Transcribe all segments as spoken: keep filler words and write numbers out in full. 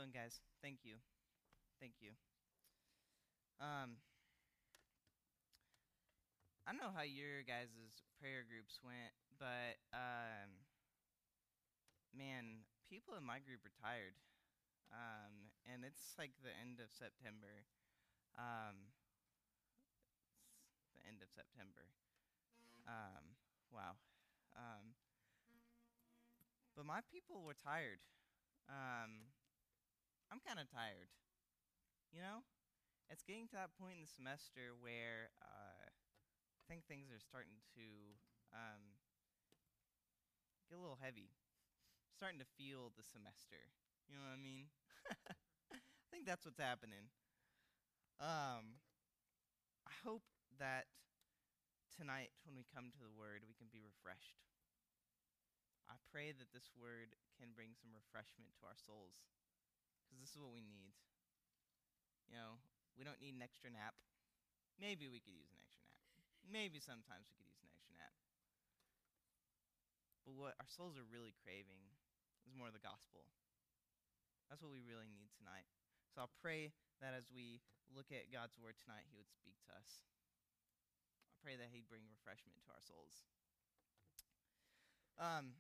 doing, guys? Thank you. Thank you. Um, I don't know how your guys' prayer groups went, but um, man, people in my group are tired. Um, and it's like the end of September. Um, it's the end of September. Um, wow. Um, but my people were tired. Um, I'm kind of tired. You know, it's getting to that point in the semester where uh, I think things are starting to um, get a little heavy. Starting to feel the semester. You know what I mean? I think that's what's happening. Um, I hope that tonight, when we come to the Word, we can be refreshed. I pray that this Word can bring some refreshment to our souls, because this is what we need. You know, we don't need an extra nap. Maybe we could use an extra nap. Maybe sometimes we could use an extra nap. But what our souls are really craving is more of the gospel. That's what we really need tonight. So I'll pray that as we look at God's word tonight, he would speak to us. I pray that he'd bring refreshment to our souls. Um,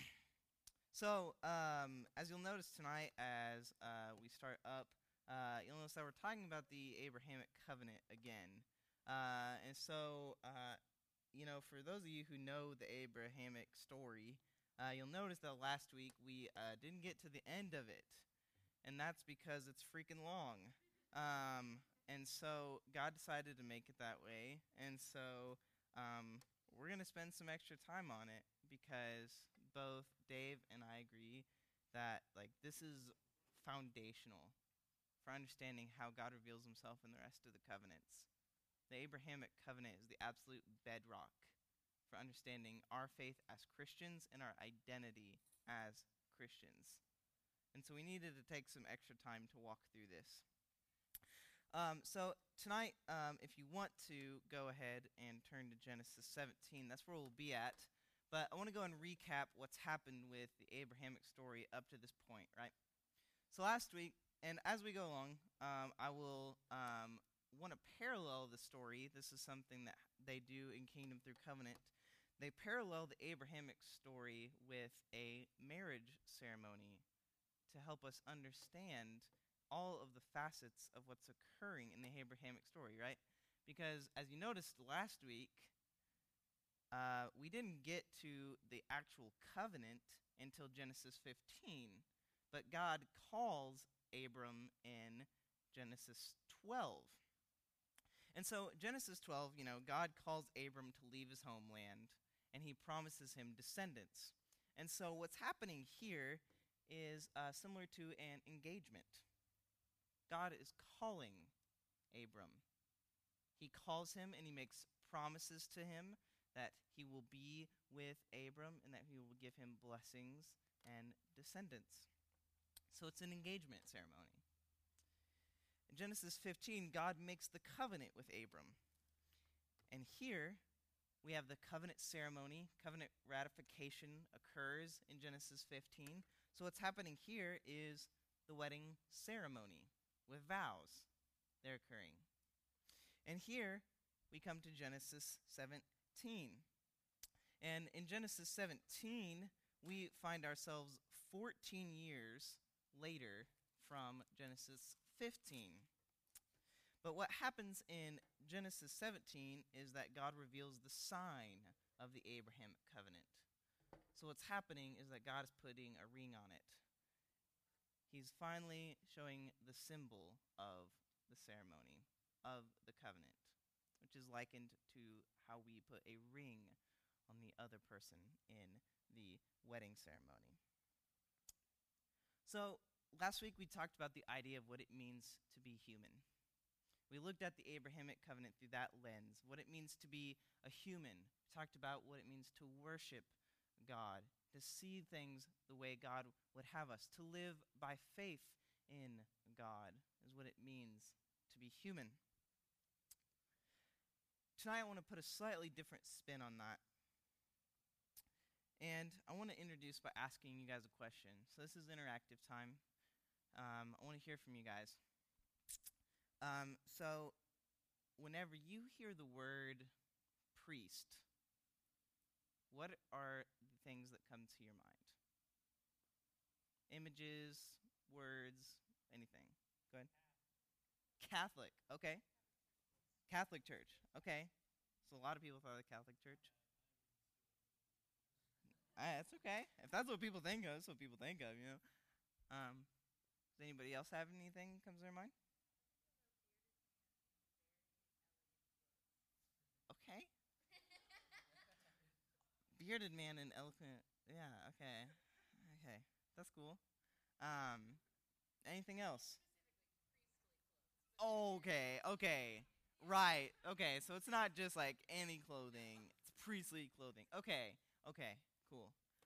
so um, as you'll notice tonight, as uh, we start up, uh, you'll notice that we're talking about the Abrahamic covenant again. Uh, and so, uh, you know, for those of you who know the Abrahamic story, uh, you'll notice that last week we uh, didn't get to the end of it. And that's because it's freaking long. Um, and so God decided to make it that way. And so um, we're going to spend some extra time on it because both Dave and I agree that like this is foundational for understanding how God reveals himself in the rest of the covenants. The Abrahamic covenant is the absolute bedrock for understanding our faith as Christians and our identity as Christians. And so we needed to take some extra time to walk through this. Um, so tonight, um, if you want to go ahead and turn to Genesis seventeen, that's where we'll be at. But I want to go and recap what's happened with the Abrahamic story up to this point, right? So last week, and as we go along, um, I will um, want to parallel the story. This is something that they do in Kingdom Through Covenant. They parallel the Abrahamic story with a marriage ceremony to help us understand all of the facets of what's occurring in the Abrahamic story, right? Because as you noticed last week, uh, we didn't get to the actual covenant until Genesis fifteen, but God calls Abram in Genesis twelve. And so Genesis twelve, you know, God calls Abram to leave his homeland, and he promises him descendants. And so what's happening here is uh, similar to an engagement. God is calling Abram. He calls him and he makes promises to him that he will be with Abram and that he will give him blessings and descendants. So it's an engagement ceremony. In Genesis fifteen, God makes the covenant with Abram. And here we have the covenant ceremony. Covenant ratification occurs in Genesis fifteen. So what's happening here is the wedding ceremony with vows. They're occurring. And here we come to Genesis seventeen. And in Genesis seventeen, we find ourselves fourteen years later from Genesis fifteen. But what happens in Genesis seventeen is that God reveals the sign of the Abrahamic covenant. So what's happening is that God is putting a ring on it. He's finally showing the symbol of the ceremony, of the covenant, which is likened to how we put a ring on the other person in the wedding ceremony. So last week we talked about the idea of what it means to be human. We looked at the Abrahamic covenant through that lens, what it means to be a human. We talked about what it means to worship God, to see things the way God would have us, to live by faith in God is what it means to be human. Tonight I want to put a slightly different spin on that. And I want to introduce by asking you guys a question. So this is interactive time. Um, I want to hear from you guys. Um, so, whenever you hear the word priest, what are the things that come to your mind? Images, words, anything. Go ahead. Catholic. Okay. Catholic Church. Okay. So a lot of people thought of the Catholic Church. Uh, that's okay. If that's what people think of, that's what people think of, you know. Um, does anybody else have anything that comes to their mind? Okay. Bearded man and eloquent. Yeah. Okay. Okay. That's cool. Um, anything else? Okay. Okay. Right. Okay. So it's not just like any clothing. It's priestly clothing. Okay. Okay. Cool.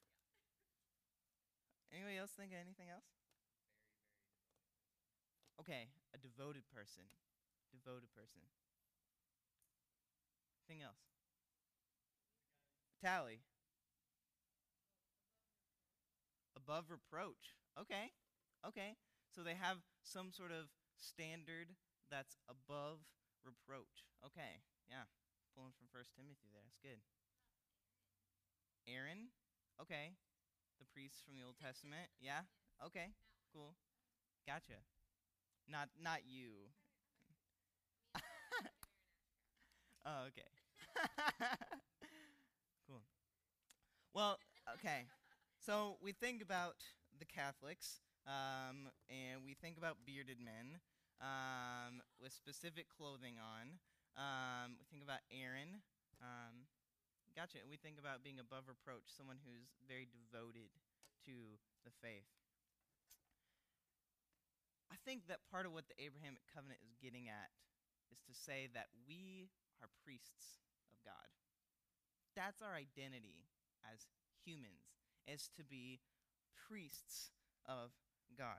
Anybody else think of anything else? Okay. A devoted person. Devoted person. Anything else? Tally. Above reproach. Okay. Okay. So they have some sort of standard that's above reproach. Okay. Yeah. Pulling from First Timothy there. That's good. Aaron. Okay. The priest from the Old Testament. Yeah. Okay. Cool. Gotcha. Not not you. Oh, okay. Cool. Well, okay. So we think about the Catholics, um, and we think about bearded men um, with specific clothing on. Um, we think about Aaron. Um, gotcha. We think about being above reproach, someone who's very devoted to the faith. I think that part of what the Abrahamic covenant is getting at is to say that we are priests of God. That's our identity as humans, is to be priests of God.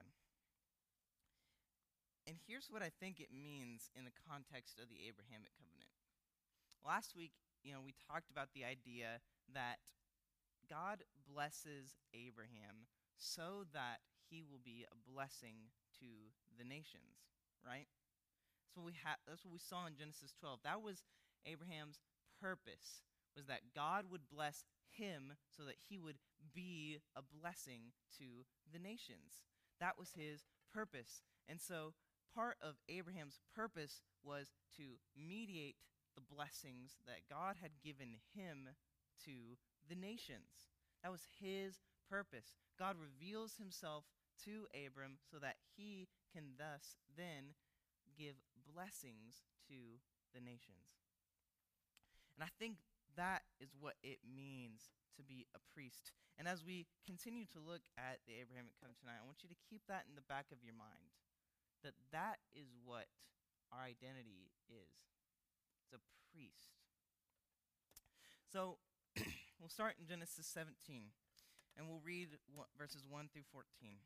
And here's what I think it means in the context of the Abrahamic covenant. Last week, you know, we talked about the idea that God blesses Abraham so that he will be a blessing to the nations, right? That's what we ha- that's what we saw in Genesis twelve. That was Abraham's purpose, was that God would bless him so that he would be a blessing to the nations. That was his purpose. And so part of Abraham's purpose was to mediate the blessings that God had given him to the nations. That was his purpose. God reveals himself to Abram so that he can thus then give blessings to the nations. And I think that is what it means to be a priest. And as we continue to look at the Abrahamic covenant tonight, I want you to keep that in the back of your mind, that that is what our identity is. It's a priest. So we'll start in Genesis seventeen, and we'll read verses one through fourteen.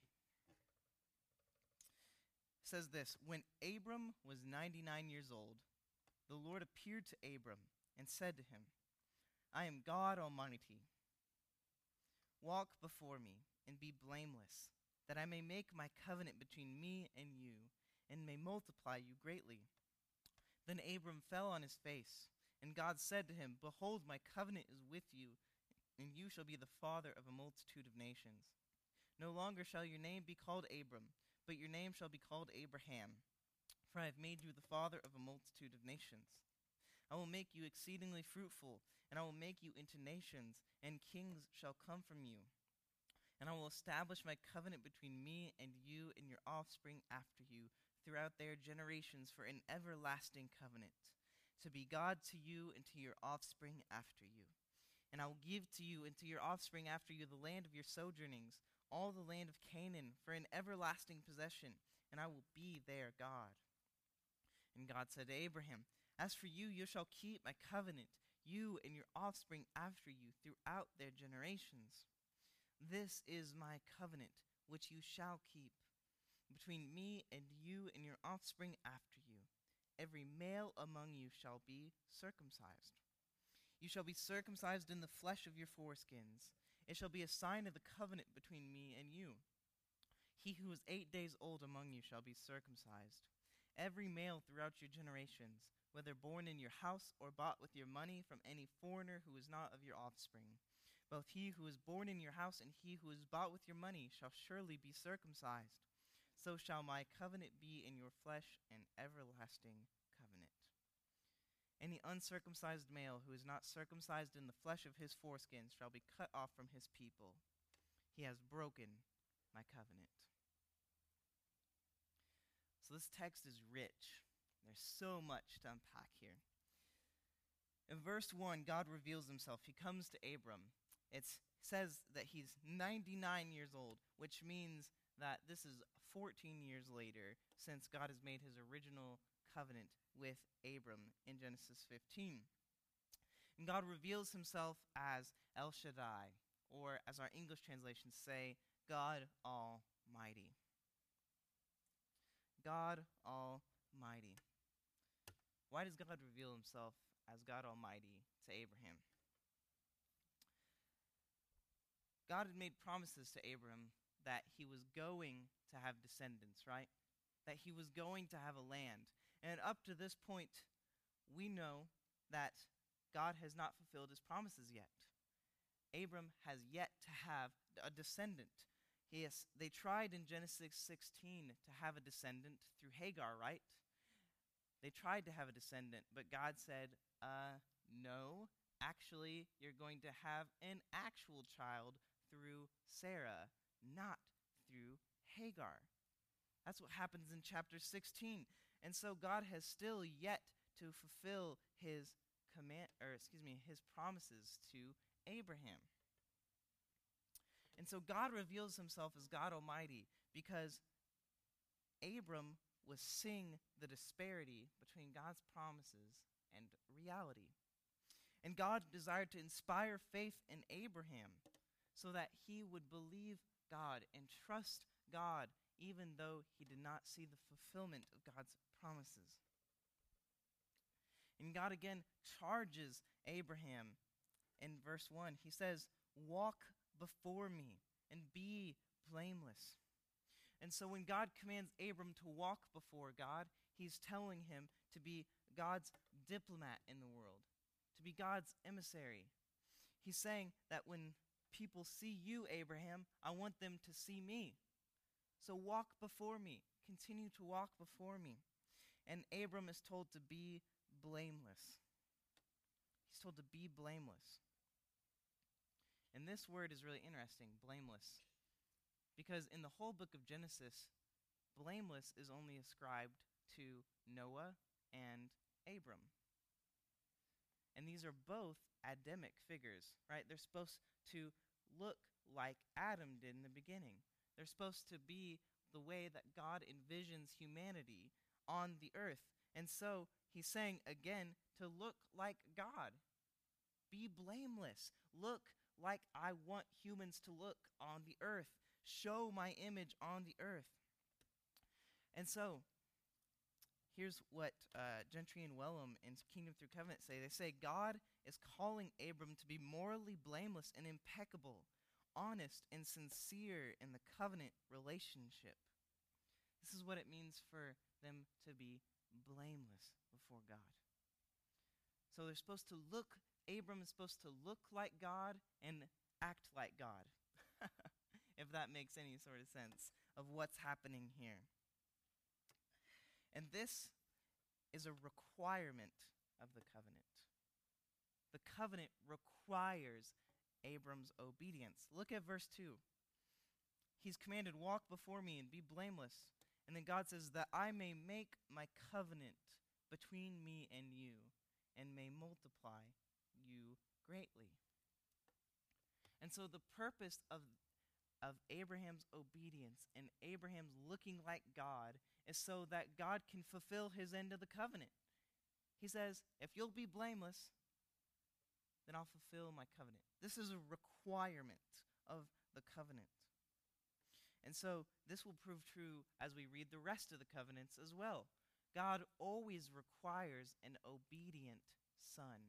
It says this: When Abram was ninety-nine years old, the Lord appeared to Abram and said to him, I am God Almighty. Walk before me and be blameless, that I may make my covenant between me and you, and may multiply you greatly. Then Abram fell on his face, and God said to him, Behold, my covenant is with you, and you shall be the father of a multitude of nations. No longer shall your name be called Abram, but your name shall be called Abraham, for I have made you the father of a multitude of nations. I will make you exceedingly fruitful, and I will make you into nations, and kings shall come from you. And I will establish my covenant between me and you and your offspring after you throughout their generations for an everlasting covenant, to be God to you and to your offspring after you. And I will give to you and to your offspring after you the land of your sojournings, all the land of Canaan, for an everlasting possession, and I will be their God. And God said to Abraham, As for you, you shall keep my covenant, you and your offspring after you throughout their generations. This is my covenant, which you shall keep, between me and you and your offspring after you. Every male among you shall be circumcised. You shall be circumcised in the flesh of your foreskins. It shall be a sign of the covenant between me and you. He who is eight days old among you shall be circumcised. Every male throughout your generations, whether born in your house or bought with your money from any foreigner who is not of your offspring. Both he who is born in your house and he who is bought with your money shall surely be circumcised. So shall my covenant be in your flesh, an everlasting covenant. Any uncircumcised male who is not circumcised in the flesh of his foreskins shall be cut off from his people. He has broken my covenant. So this text is rich. There's so much to unpack here. In verse one, God reveals himself. He comes to Abram. It says that he's ninety-nine years old, which means that this is fourteen years later since God has made his original covenant with Abram in Genesis fifteen. And God reveals himself as El Shaddai, or as our English translations say, God Almighty. God Almighty. Why does God reveal himself as God Almighty to Abraham? God had made promises to Abram that he was going to have descendants, right? That he was going to have a land. And up to this point, we know that God has not fulfilled his promises yet. Abram has yet to have a descendant. Yes, they tried in Genesis sixteen to have a descendant through Hagar, right? They tried to have a descendant, but God said, uh, no, actually, you're going to have an actual child through Sarah, not through Hagar. That's what happens in chapter sixteen. And so God has still yet to fulfill his command, or excuse me, his promises to Abraham. And so God reveals himself as God Almighty because Abram was seeing the disparity between God's promises and reality. And God desired to inspire faith in Abraham so that he would believe God and trust God even though he did not see the fulfillment of God's promises. And God again charges Abraham in verse one. He says, walk before me and be blameless. And so when God commands Abram to walk before God, he's telling him to be God's diplomat in the world, to be God's emissary. He's saying that when people see you, Abraham, I want them to see me. So walk before me. Continue to walk before me. And Abram is told to be blameless. He's told to be blameless. And this word is really interesting, blameless. Because in the whole book of Genesis, blameless is only ascribed to Noah and Abram. And these are both Adamic figures, right? They're supposed to look like Adam did in the beginning. They're supposed to be the way that God envisions humanity on the earth. And so he's saying again to look like God. Be blameless. Look like I want humans to look on the earth. Show my image on the earth. And so, here's what uh, Gentry and Wellum in Kingdom Through Covenant say. They say, God is calling Abram to be morally blameless and impeccable, honest and sincere in the covenant relationship. This is what it means for them to be blameless before God. So they're supposed to look, Abram is supposed to look like God and act like God, if that makes any sort of sense of what's happening here. And this is a requirement of the covenant. The covenant requires Abram's obedience. Look at verse two. He's commanded, walk before me and be blameless. And then God says, that I may make my covenant between me and you and may multiply you greatly. And so the purpose of, of Abraham's obedience and Abraham's looking like God is so that God can fulfill his end of the covenant. He says, if you'll be blameless, then I'll fulfill my covenant. This is a requirement of the covenant. And so this will prove true as we read the rest of the covenants as well. God always requires an obedient son.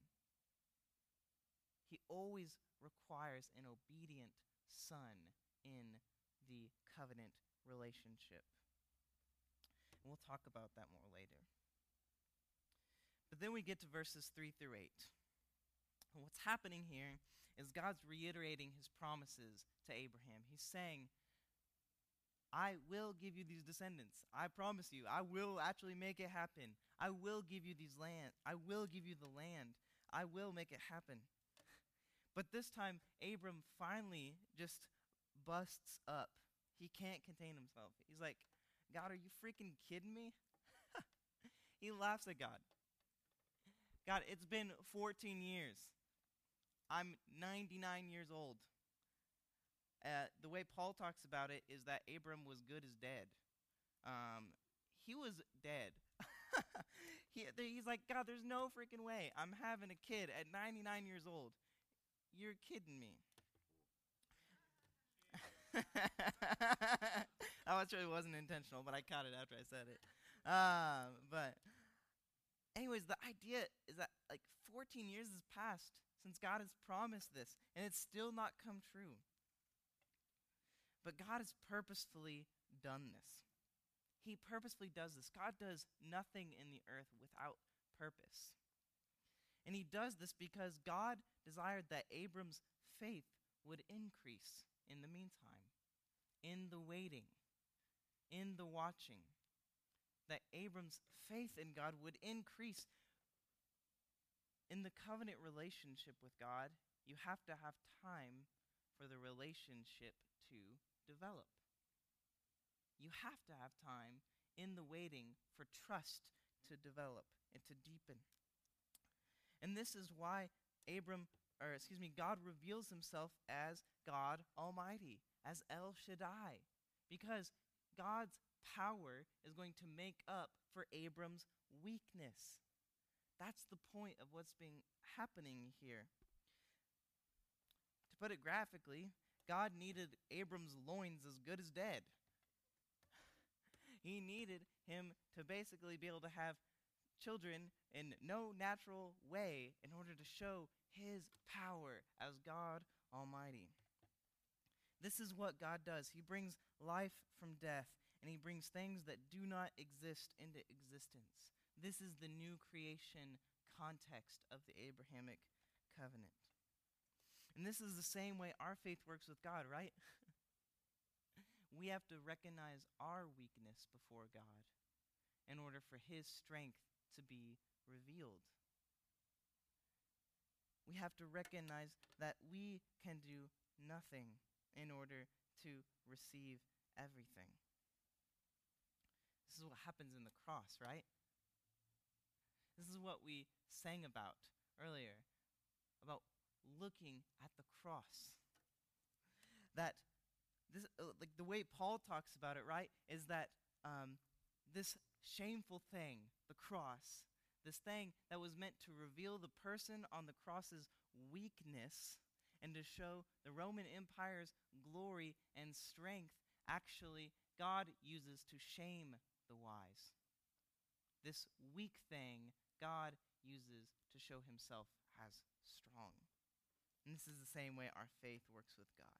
He always requires an obedient son in the covenant relationship. And we'll talk about that more later. But then we get to verses three through eight. And what's happening here is God's reiterating his promises to Abraham. He's saying, I will give you these descendants. I promise you, I will actually make it happen. I will give you these land. I will give you the land. I will make it happen. But this time, Abram finally just busts up. He can't contain himself. He's like, God, are you freaking kidding me? He laughs at God. God, it's been fourteen years. I'm ninety-nine years old. Uh, the way Paul talks about it is that Abram was good as dead. Um, he was dead. he, he's like, God, there's no freaking way. I'm having a kid at ninety-nine years old. You're kidding me. I was sure it wasn't intentional, but I caught it after I said it. Um, but anyways, the idea is that like fourteen years has passed since God has promised this, and it's still not come true. But God has purposefully done this. He purposefully does this. God does nothing in the earth without purpose. And he does this because God desired that Abram's faith would increase in the meantime, in the waiting, in the watching, that Abram's faith in God would increase. In the covenant relationship with God, you have to have time for the relationship to develop. You have to have time in the waiting for trust to develop and to deepen. And this is why Abram, or excuse me, God reveals himself as God Almighty, as El Shaddai, because God's power is going to make up for Abram's weakness. That's the point of what's being happening here. To put it graphically, God needed Abram's loins as good as dead. He needed him to basically be able to have children in no natural way in order to show his power as God Almighty. This is what God does. He brings life from death, and he brings things that do not exist into existence. This is the new creation context of the Abrahamic covenant. And this is the same way our faith works with God, right? We have to recognize our weakness before God in order for his strength to be revealed. We have to recognize that we can do nothing in order to receive everything. This is what happens in the cross, right? This is what we sang about earlier, about looking at the cross. That this, uh, like the way Paul talks about it, right, is that um, this shameful thing, the cross, this thing that was meant to reveal the person on the cross's weakness and to show the Roman Empire's glory and strength, actually God uses to shame the wise. This weak thing God uses to show himself as strong. And this is the same way our faith works with God.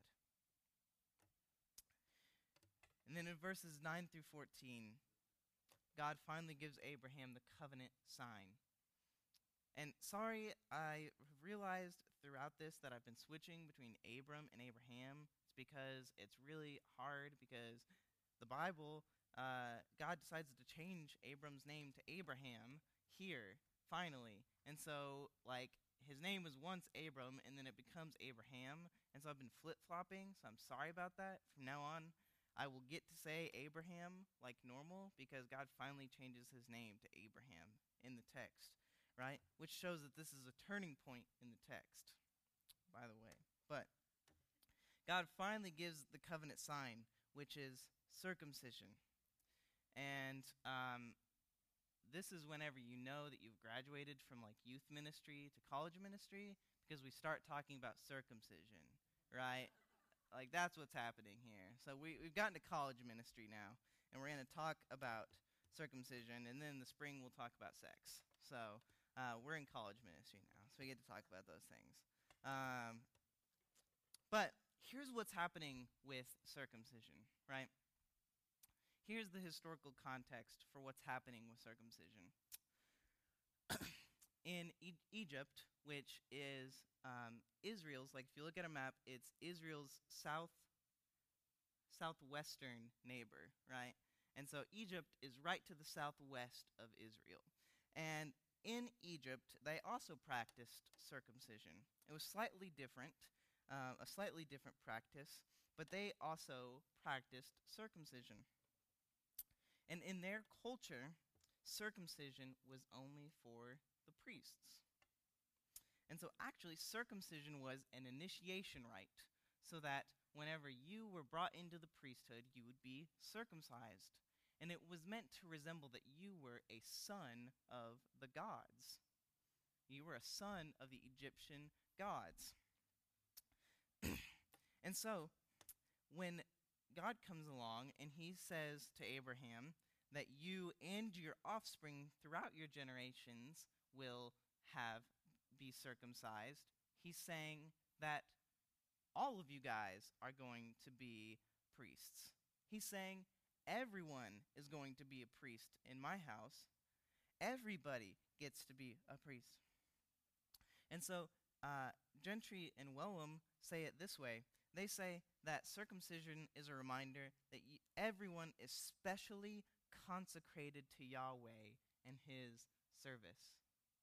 And then in verses nine through fourteen, God finally gives Abraham the covenant sign. And sorry, I realized throughout this that I've been switching between Abram and Abraham. It's because it's really hard because the Bible, uh, God decides to change Abram's name to Abraham here, finally. And so, like, his name was once Abram, and then it becomes Abraham. And so I've been flip-flopping, so I'm sorry about that. From now on, I will get to say Abraham like normal because God finally changes his name to Abraham in the text, right? Which shows that this is a turning point in the text, by the way. But God finally gives the covenant sign, which is circumcision. And um, this is whenever you know that you've graduated from like youth ministry to college ministry, because we start talking about circumcision, right? Like, that's what's happening here. So we, we've gotten to college ministry now, and we're going to talk about circumcision, and then in the spring we'll talk about sex. So uh, we're in college ministry now, so we get to talk about those things. Um, but here's what's happening with circumcision, right? here's the historical context for what's happening with circumcision. In e- Egypt, which is um, Israel's, like if you look at a map, it's Israel's south southwestern neighbor, right? And so Egypt is right to the southwest of Israel. And in Egypt, they also practiced circumcision. It was slightly different, uh, a slightly different practice, but they also practiced circumcision. And in their culture, circumcision was only for the priests. And so actually circumcision was an initiation rite, so that whenever you were brought into the priesthood, you would be circumcised. And it was meant to resemble that you were a son of the gods. You were a son of the Egyptian gods. And so when God comes along and he says to Abraham that you and your offspring throughout your generations will have be circumcised, he's saying that all of you guys are going to be priests. He's saying everyone is going to be a priest in my house. Everybody gets to be a priest. And so uh, Gentry and Wellum say it this way. They say that circumcision is a reminder that y- everyone is specially consecrated to Yahweh and his service.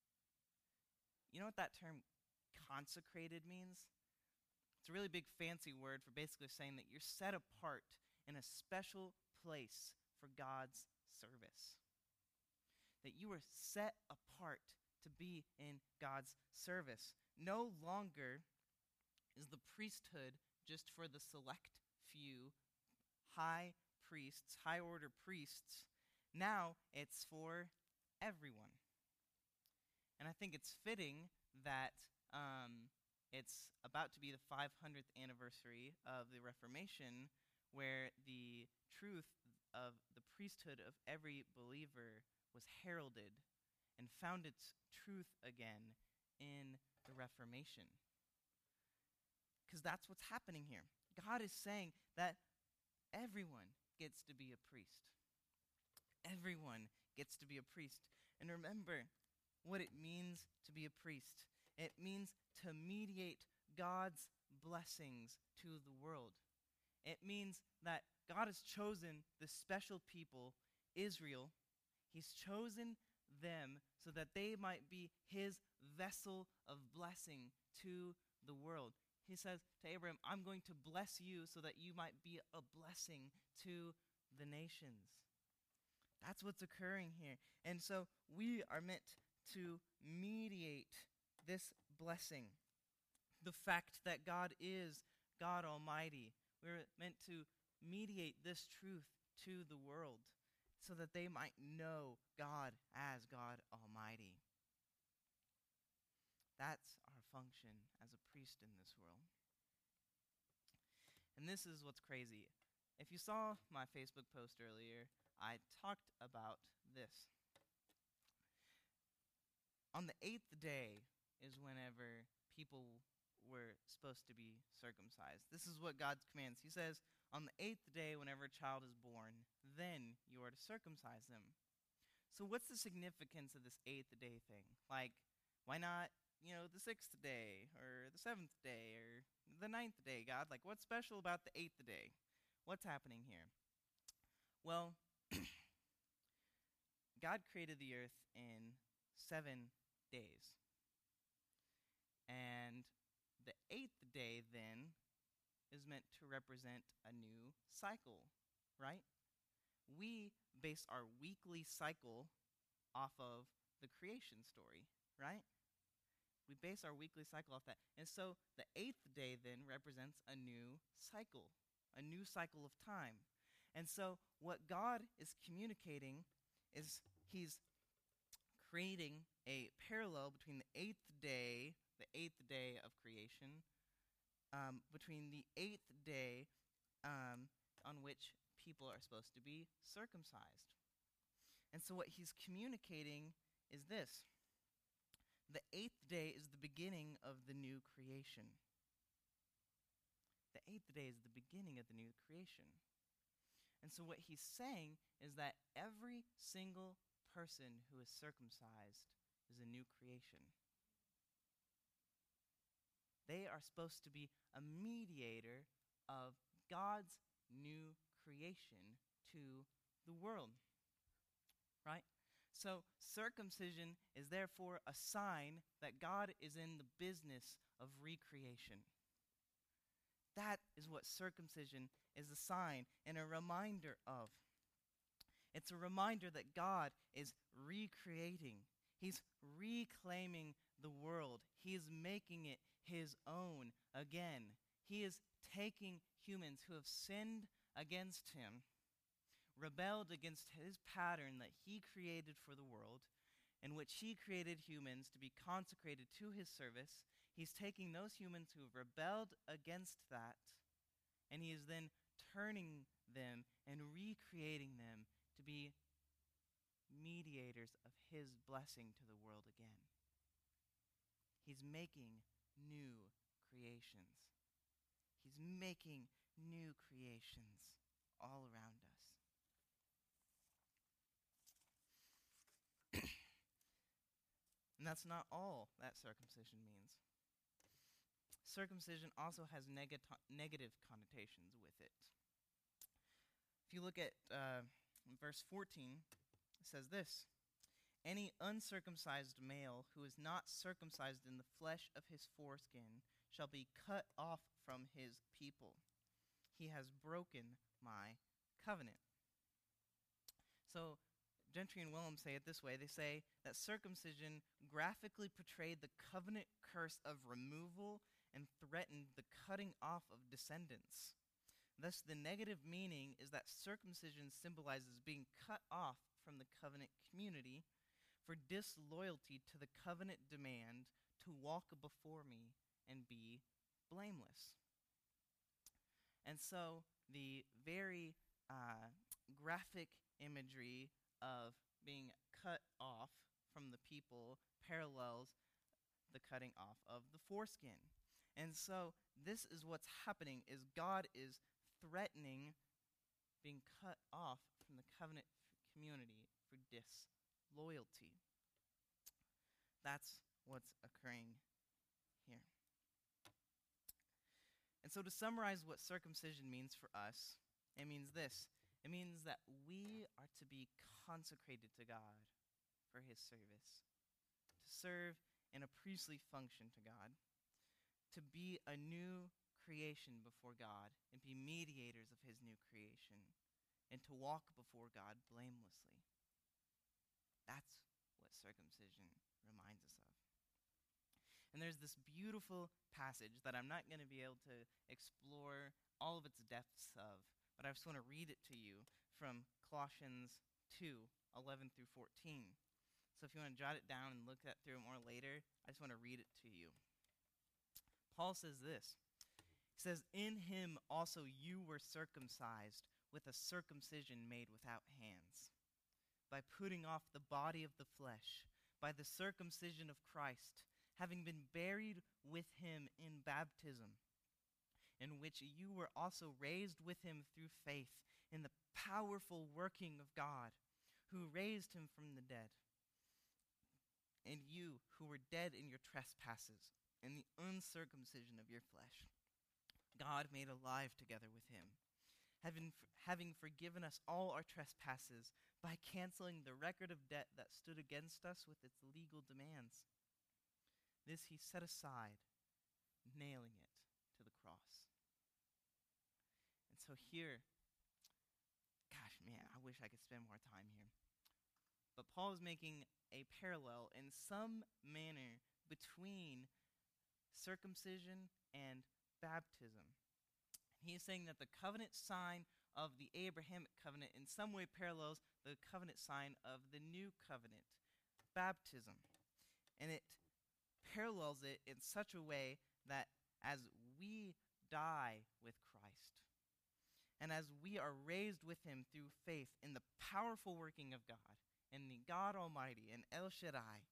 You know what that term consecrated means? It's a really big fancy word for basically saying that you're set apart in a special place for God's service. That you were set apart to be in God's service. No longer is the priesthood just for the select few high priests, high order priests. Now it's for everyone. And I think it's fitting that um, it's about to be the five hundredth anniversary of the Reformation, where the truth of the priesthood of every believer was heralded and found its truth again in the Reformation. Because that's what's happening here. God is saying that everyone gets to be a priest. Everyone gets to be a priest. And remember what it means to be a priest. It means to mediate God's blessings to the world. It means that God has chosen this special people, Israel. He's chosen them so that they might be his vessel of blessing to the world. He says to Abraham, I'm going to bless you so that you might be a blessing to the nations. That's what's occurring here. And so we are meant to mediate this blessing. The fact that God is God Almighty. We're meant to mediate this truth to the world so that they might know God as God Almighty. That's our function as a priest in this world. And this is what's crazy. If you saw my Facebook post earlier, I talked about this. On the eighth day is whenever people were supposed to be circumcised. This is what God commands. He says, on the eighth day, whenever a child is born, then you are to circumcise them. So what's the significance of this eighth day thing? Like, why not, you know, the sixth day, or the seventh day, or the ninth day, God? Like, what's special about the eighth day? What's happening here? Well, God created the earth in seven days. And the eighth day, then, is meant to represent a new cycle, right? We base our weekly cycle off of the creation story, right? We base our weekly cycle off that. And so the eighth day, then, represents a new cycle, a new cycle of time. And so what God is communicating is he's creating a parallel between the eighth day, the eighth day of creation, um, between the eighth day um, on which people are supposed to be circumcised. And so what he's communicating is this. The eighth day is the beginning of the new creation. The eighth day is the beginning of the new creation. And so what he's saying is that every single person who is circumcised is a new creation. They are supposed to be a mediator of God's new creation to the world, right? So circumcision is therefore a sign that God is in the business of recreation. That is what circumcision is a sign and a reminder of. It's a reminder that God is recreating. He's reclaiming the world. He is making it his own again. He is taking humans who have sinned against him, rebelled against his pattern that he created for the world, in which he created humans to be consecrated to his service. He's taking those humans who have rebelled against that, and he is then turning them and recreating them to be mediators of his blessing to the world again. He's making new creations. He's making new creations all around us. And that's not all that circumcision means. Circumcision also has neg- negative connotations with it. If you look at uh, verse fourteen, it says this: "Any uncircumcised male who is not circumcised in the flesh of his foreskin shall be cut off from his people. He has broken my covenant." So Gentry and Willem say it this way. They say that circumcision graphically portrayed the covenant curse of removal and threatened the cutting off of descendants. Thus, the negative meaning is that circumcision symbolizes being cut off from the covenant community for disloyalty to the covenant demand to walk before me and be blameless. And so the very uh, graphic imagery of being cut off from the people parallels the cutting off of the foreskin. And so this is what's happening, is God is threatening being cut off from the covenant f- community for disloyalty. That's what's occurring here. And so to summarize what circumcision means for us, it means this. It means that we are to be consecrated to God for his service, to serve in a priestly function to God, to be a new creation before God and be mediators of his new creation, and to walk before God blamelessly. That's what circumcision reminds us of. And there's this beautiful passage that I'm not going to be able to explore all of its depths of, but I just want to read it to you from Colossians two, eleven through fourteen. So if you want to jot it down and look that through more later, I just want to read it to you. Paul says this. He says, "In him also you were circumcised with a circumcision made without hands, by putting off the body of the flesh, by the circumcision of Christ, having been buried with him in baptism, in which you were also raised with him through faith in the powerful working of God, who raised him from the dead. And you, who were dead in your trespasses and the uncircumcision of your flesh, God made alive together with him, having, having forgiven us all our trespasses by canceling the record of debt that stood against us with its legal demands. This he set aside, nailing it to the cross." And so here, gosh, man, I wish I could spend more time here. But Paul is making a parallel in some manner between circumcision and baptism. He is saying that the covenant sign of the Abrahamic covenant in some way parallels the covenant sign of the new covenant, baptism. And it parallels it in such a way that as we die with Christ, and as we are raised with him through faith in the powerful working of God, in the God Almighty, and El Shaddai,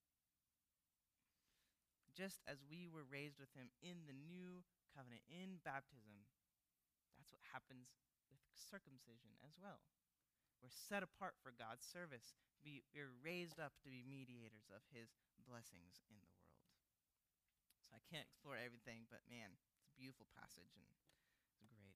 just as we were raised with him in the new covenant, in baptism, that's what happens with circumcision as well. We're set apart for God's service. We, we're raised up to be mediators of his blessings in the world. So I can't explore everything, but man, it's a beautiful passage and it's great.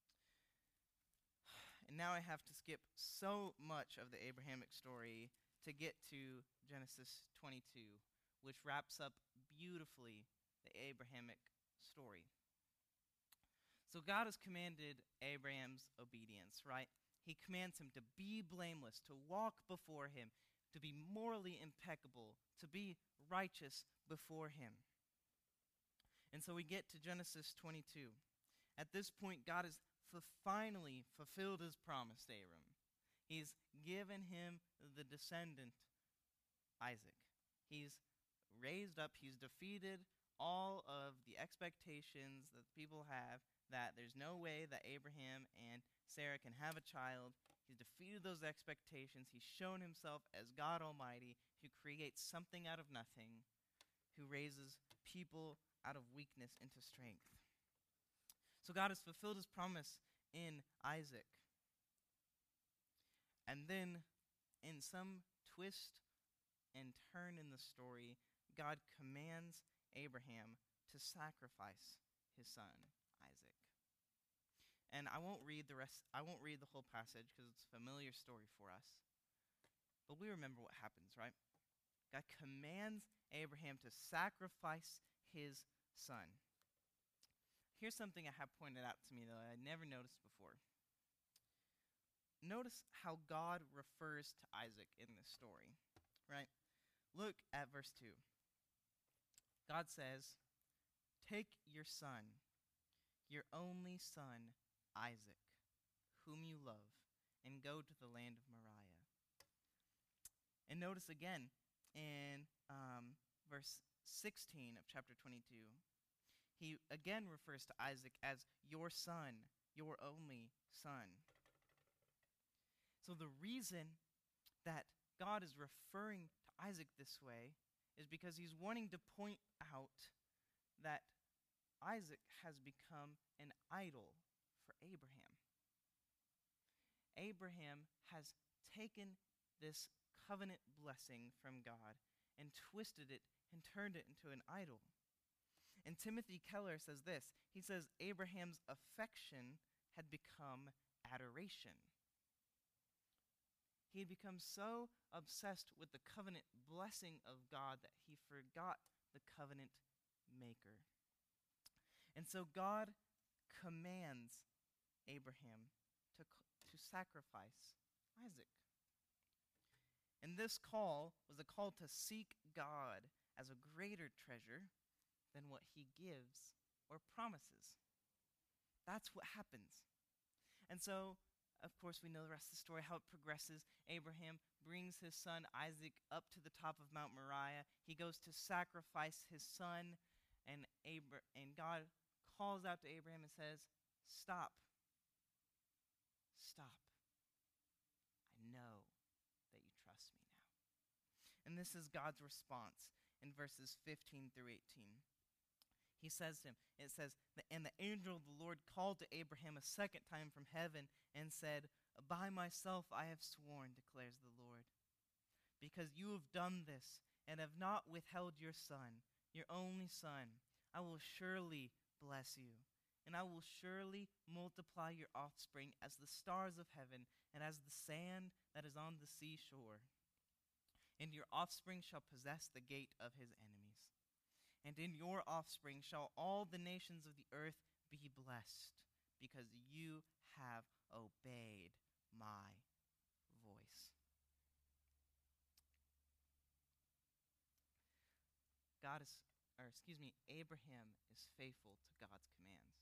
And now I have to skip so much of the Abrahamic story to get to Genesis twenty-two, which wraps up beautifully the Abrahamic story. So God has commanded Abraham's obedience, right? He commands him to be blameless, to walk before him, to be morally impeccable, to be righteous before him. And so we get to Genesis twenty-two. At this point, God has f- finally fulfilled his promise to Abram. He's given him the descendant, Isaac. He's raised up, he's defeated all of the expectations that people have that there's no way that Abraham and Sarah can have a child. He's defeated those expectations. He's shown himself as God Almighty, who creates something out of nothing, who raises people out of weakness into strength. So God has fulfilled his promise in Isaac. And then, in some twist and turn in the story, God commands Abraham to sacrifice his son, Isaac. And I won't read the rest, I won't read the whole passage because it's a familiar story for us. But we remember what happens, right? God commands Abraham to sacrifice his son. Here's something I have pointed out to me that I never noticed before. Notice how God refers to Isaac in this story, right? Look at verse two. God says, "Take your son, your only son, Isaac, whom you love, and go to the land of Moriah." And notice again in um, verse sixteen of chapter twenty-two, he again refers to Isaac as your son, your only son. So the reason that God is referring to Isaac this way is because he's wanting to point out that Isaac has become an idol for Abraham. Abraham has taken this covenant blessing from God and twisted it and turned it into an idol. And Timothy Keller says this. He says Abraham's affection had become adoration. He had become so obsessed with the covenant blessing of God that he forgot the covenant maker. And so God commands Abraham to, to sacrifice Isaac. And this call was a call to seek God as a greater treasure than what he gives or promises. That's what happens. And so, of course, we know the rest of the story, how it progresses. Abraham brings his son Isaac up to the top of Mount Moriah. He goes to sacrifice his son, and Abra- and God calls out to Abraham and says, "Stop. Stop. I know that you trust me now." And this is God's response in verses fifteen through eighteen. He says to him, it says, "And the angel of the Lord called to Abraham a second time from heaven and said, 'By myself I have sworn, declares the Lord, because you have done this and have not withheld your son, your only son, I will surely bless you, and I will surely multiply your offspring as the stars of heaven and as the sand that is on the seashore. And your offspring shall possess the gate of his enemies. And in your offspring shall all the nations of the earth be blessed, because you have obeyed my voice." God is, or excuse me, Abraham is faithful to God's commands.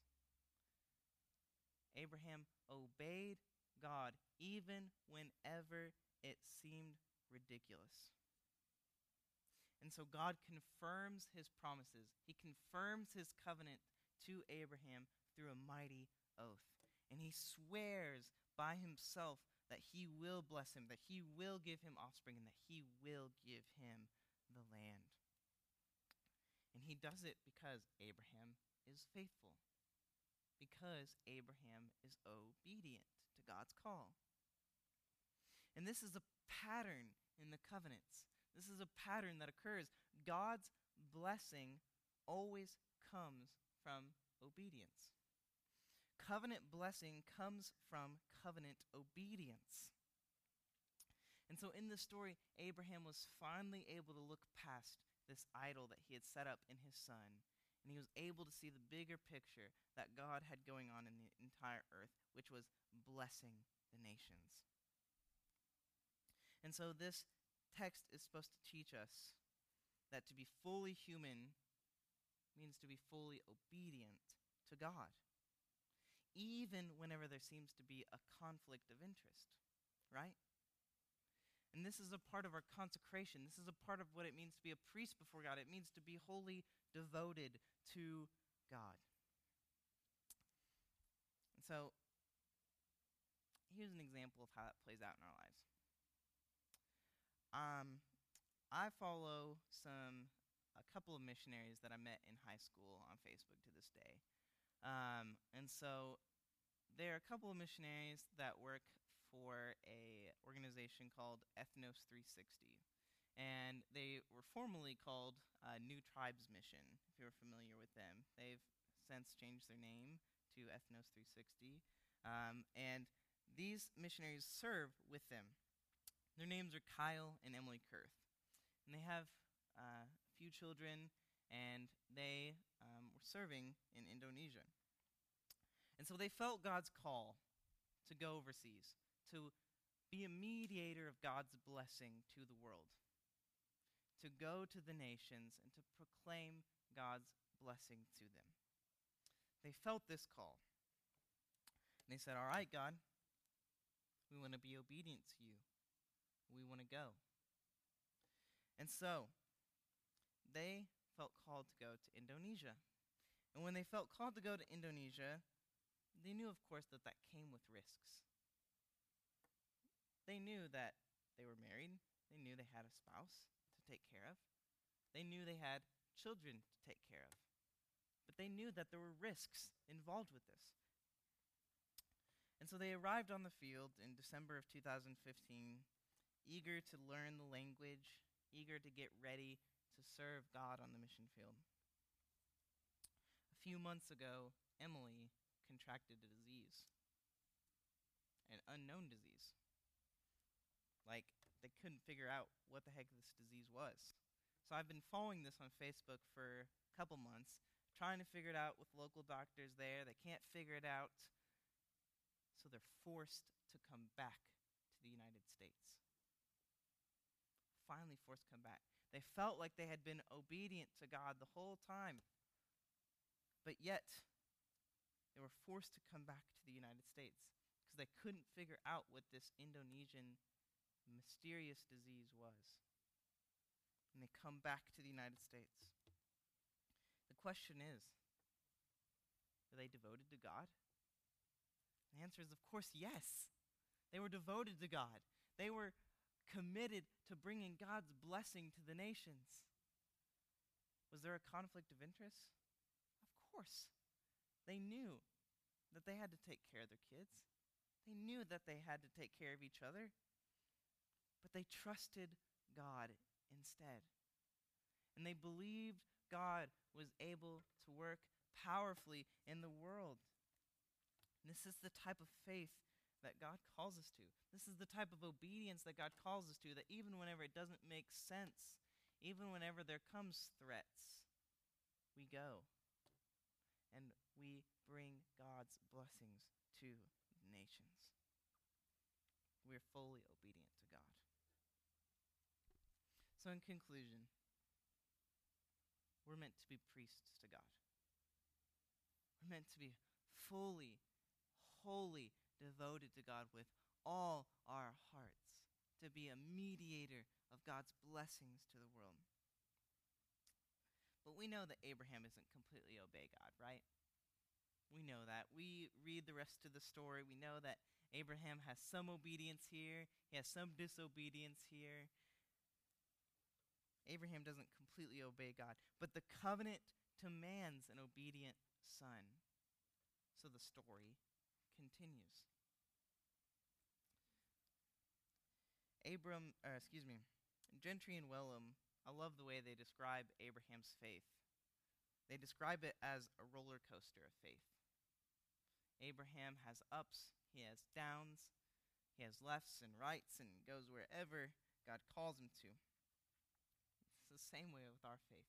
Abraham obeyed God even whenever it seemed ridiculous. And so God confirms his promises. He confirms his covenant to Abraham through a mighty oath. And he swears by himself that he will bless him, that he will give him offspring, and that he will give him the land. And he does it because Abraham is faithful, because Abraham is obedient. God's call. And this is a pattern in the covenants. This is a pattern that occurs. God's blessing always comes from obedience. Covenant blessing comes from covenant obedience. And so in this story, Abraham was finally able to look past this idol that he had set up in his son, and he was able to see the bigger picture that God had going on in the entire earth, which was blessing the nations. And so this text is supposed to teach us that to be fully human means to be fully obedient to God, even whenever there seems to be a conflict of interest, right? And this is a part of our consecration. This is a part of what it means to be a priest before God. It means to be wholly devoted to God. And so, here's an example of how that plays out in our lives. Um, I follow some, a couple of missionaries that I met in high school on Facebook to this day. Um, and so, there are a couple of missionaries that work for a organization called Ethnos three sixty, and they were formerly called uh, New Tribes Mission, if you're familiar with them. They've since changed their name to Ethnos three sixty, um, and these missionaries serve with them. Their names are Kyle and Emily Kurth, and they have uh, a few children, and they um, were serving in Indonesia. And so they felt God's call to go overseas, to be a mediator of God's blessing to the world, to go to the nations and to proclaim God's blessing to them. They felt this call. And they said, all right, God, we want to be obedient to you. We want to go. And so they felt called to go to Indonesia. And when they felt called to go to Indonesia, they knew, of course, that that came with risks. They knew that they were married. They knew they had a spouse to take care of. They knew they had children to take care of. But they knew that there were risks involved with this. And so they arrived on the field in December of two thousand fifteen, eager to learn the language, eager to get ready to serve God on the mission field. A few months ago, Emily contracted a disease, an unknown disease. Like, they couldn't figure out what the heck this disease was. So I've been following this on Facebook for a couple months, trying to figure it out with local doctors there. They can't figure it out, so they're forced to come back to the United States. Finally forced to come back. They felt like they had been obedient to God the whole time, but yet they were forced to come back to the United States because they couldn't figure out what this Indonesian mysterious disease was. And they come back to the United States. The question is, are they devoted to God? The answer is, of course, yes. They were devoted to God. They were committed to bringing God's blessing to the nations. Was there a conflict of interest? Of course. They knew that they had to take care of their kids. They knew that they had to take care of each other. But they trusted God instead. And they believed God was able to work powerfully in the world. And this is the type of faith that God calls us to. This is the type of obedience that God calls us to, that even whenever it doesn't make sense, even whenever there comes threats, we go and we bring God's blessings to the nations. We're fully obedient to God. So in conclusion, we're meant to be priests to God. We're meant to be fully, wholly devoted to God with all our hearts, to be a mediator of God's blessings to the world. But we know that Abraham isn't completely obey God, right? We know that. We read the rest of the story. We know that Abraham has some obedience here. He has some disobedience here. Abraham doesn't completely obey God, but the covenant demands an obedient son. So the story continues. Abram, or excuse me, Gentry and Wellum, I love the way they describe Abraham's faith. They describe it as a roller coaster of faith. Abraham has ups, he has downs, he has lefts and rights, and goes wherever God calls him to. It's the same way with our faith.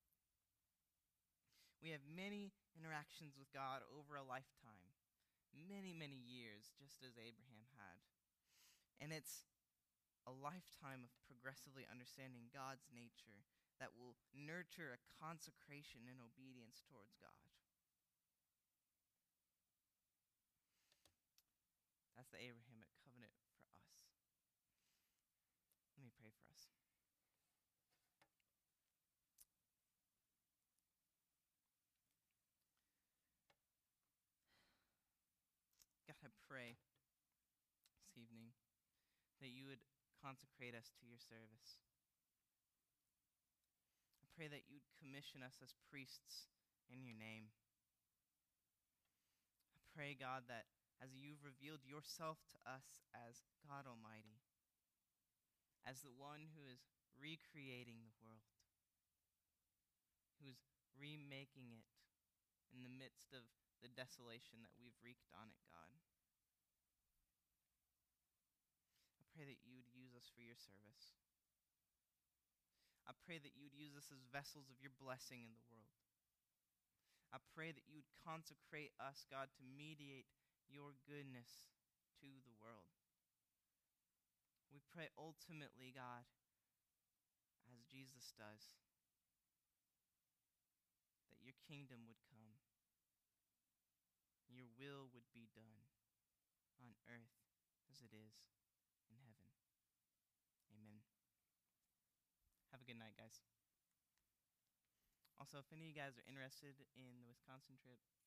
We have many interactions with God over a lifetime, many, many years, just as Abraham had. And it's a lifetime of progressively understanding God's nature that will nurture a consecration and obedience towards God. That's the Abrahamic covenant for us. Let me pray for us. God, I pray this evening that you would consecrate us to your service. I pray that you'd commission us as priests in your name. I pray, God, that as you've revealed yourself to us as God Almighty, as the one who is recreating the world, who is remaking it in the midst of the desolation that we've wreaked on it, God. I pray that you would use us for your service. I pray that you would use us as vessels of your blessing in the world. I pray that you would consecrate us, God, to mediate your goodness to the world. We pray ultimately, God, as Jesus does, that your kingdom would come, your will would be done on earth as it is in heaven. Amen. Have a good night, guys. Also, if any of you guys are interested in the Wisconsin trip,